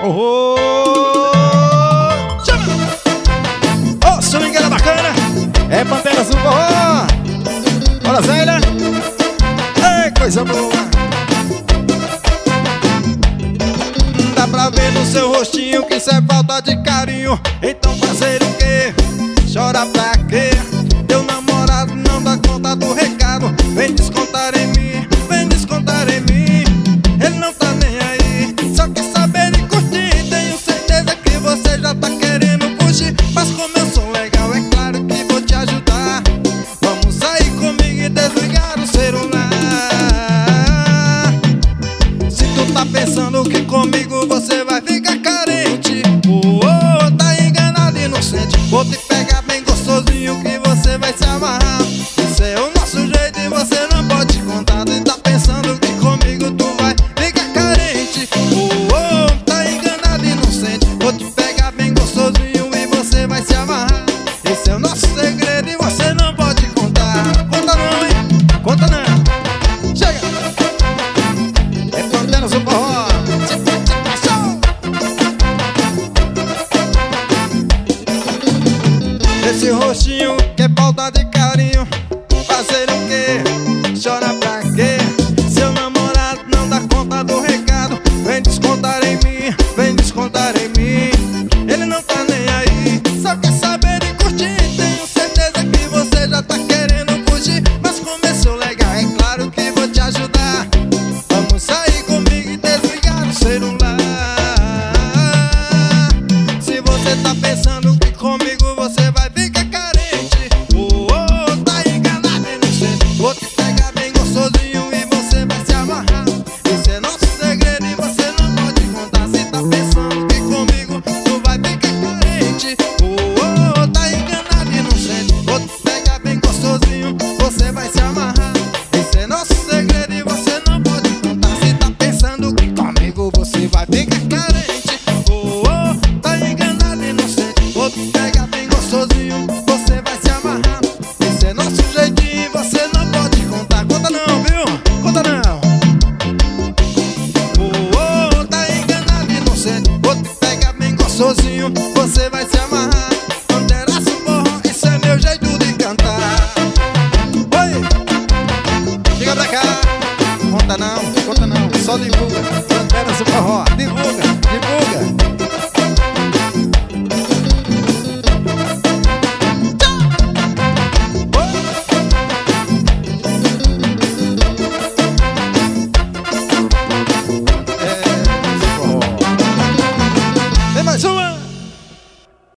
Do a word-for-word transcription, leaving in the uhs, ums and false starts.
Oh, chama! Ô, oh, swingueira bacana. É Pantera Azul Forró. Bora, Zélia. Ei, coisa boa. Dá pra ver no seu rostinho que isso é falta de carinho. Então fazer o quê? Chora pra quê? Teu namorado não dá conta do recado. Vem descontar em mim, vem descontar em mim. Ele não tá nem aí, só quer saber de curtir. Tenho certeza que você já tá querendo fugir. Mas como eu sou legal, é claro que vou te ajudar. Vamos sair comigo e desligar o celular. Se tu tá pensando que comigo você vai ficar carente, oh, oh, tá enganado, inocente. Vou te pegar bem gostosinho que você vai se amarrar. Esse é o nosso jeito e você não pode contar. Tu tá pensando que comigo tu vai ficar carente, oh, oh, tá enganado, inocente. Vou te pegar bem gostosinho e você vai se amarrar. Esse é o nosso segredo e você não pode contar. Conta não, hein? Conta não. Chega! É Pantera Azul Forró. Esse rostinho que é falta de carinho. Fazer o quê? Chora pra quê? Seu namorado não dá conta do recado. Vem descontar em mim, vem descontar em mim. Ele não tá nem aí, só quer saber de curtir. Tenho certeza que você já tá querendo fugir. Mas começou legal, é claro que vou te ajudar. Vamos sair comigo e desligar o celular. Se você tá pensando que comigo você vai ficar carente, oh, oh, tá enganado, inocente. Vou te pegar bem gostosinho e você vai se amarrar. Esse é nosso segredo e você não pode contar. Se tá pensando que comigo tu vai ficar carente, oh, oh, tá enganado, inocente. Vou te pegar bem gostosinho, você vai se amarrar. Esse é nosso segredo e você não pode contar. Se tá pensando que comigo você vai ficar carente, oh, oh, tá enganado, inocente. Vou te pegar bem gostosinho, você vai se amarrar. Esse é nosso jeitinho e você não pode contar. Conta não, viu? Conta não. Oh, oh, tá enganado, inocente. Vou te pegar bem gostosinho, você vai se amarrar. Pantera Azul Forró, esse é meu jeito de cantar. Oi! Chega pra cá. Conta não, conta não, só divulga. Pantera Azul Forró, divulga, divulga.